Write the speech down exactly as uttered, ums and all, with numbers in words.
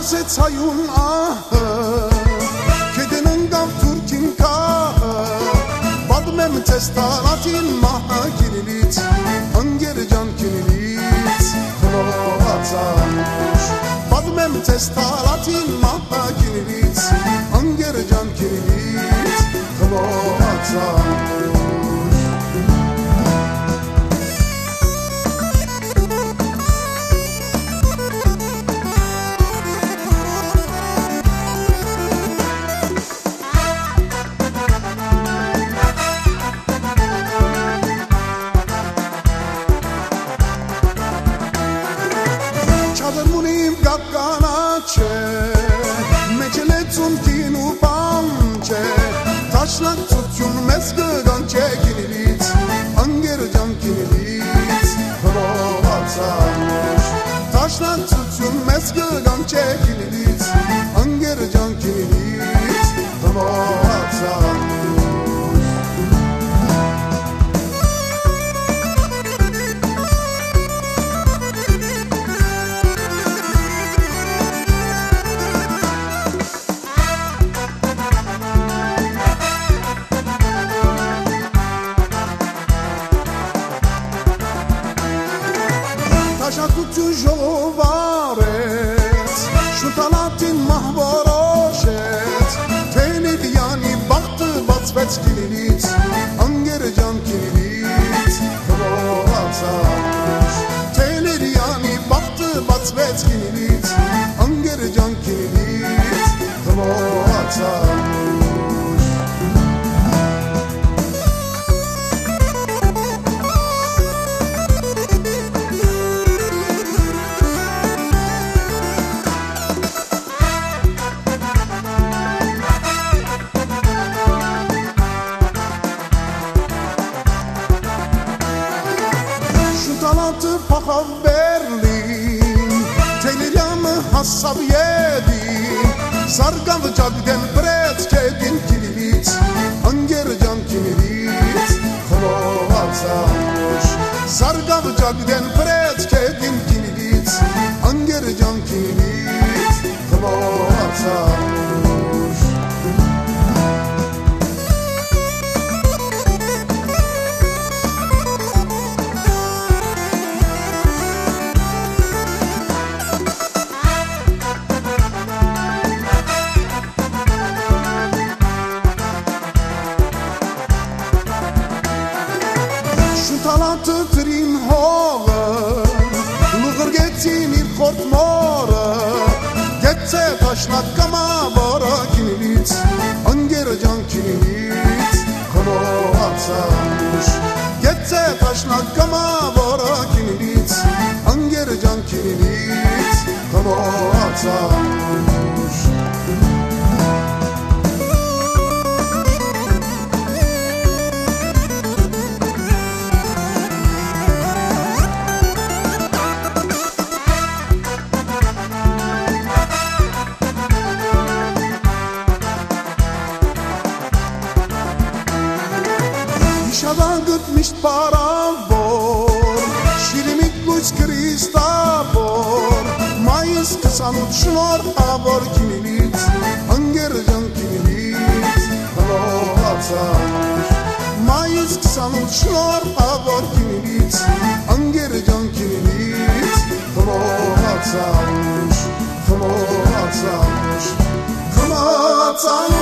ցայուն ահը Կեդենն գավ թուրքին կահը Բադմեմ ձեզ տարատին մահագիրիլից Անգեր ջանքինիլից խնոհացանուշ Բադմեմ ձեզ տարատին մահագիրիլից Անգեր ջանքինիլից խնոհացանուշ Չադրմունիմ գապկանաչե Մեջելեցուն կինու պանչե Տաշնակցություն մեզ գգանչե կինիլից Անգեր ջանքինիլից խնոհացանուշ Տաշնակցություն մեզ գգանչե կինիլից Անգեր ջանքինիլից խնոհացանուշ Տաշակություն ժողովարեց, շուտալատին մահվորոշեց, Թենիդյանի բաղթը բացվեց կինիլից, Անգեր ջանքինիլից խնոհացանուշ Թենիդյանի բաղթը բացվեց կինիլից, Անգեր ջանքինիլից խնոհացանուշ Շուտալատը պախավ Բերլին, Թեյլիրյամը հասավ եդին, Զարգավ ջագդեն բրեց կեդին կինիլից, Անգեր ջանքինիլից խնոհացանուշ Զարգավ ջագդեն բրեց կեդին կինիլից, Անգեր ջանքինիլից խնոհացանուշ Շուտալատը գրին հողը, լուղրգեցին իր խորտ մորը, Գեցե տաշնակ կամավորը կինիլից, Անգեր ջանքինիլից խնոհացանուշ Գեցե տաշնակ կամավորը կինիլից, Անգեր ջանքինիլից խնոհացանուշ Շադանգըտ միշտ պարավոր, շիրիմիտ լույս կրիստավոր, Մայիս կսանութ շնորհավոր կինիլից, Անգեր ջանքինիլից խնոհացանուշ Մայիս կսանութ շնորհավոր կինիլից, Անգեր ջանքինիլից խնոհացանուշ Խնոհացանուշ Խնոհացանուշ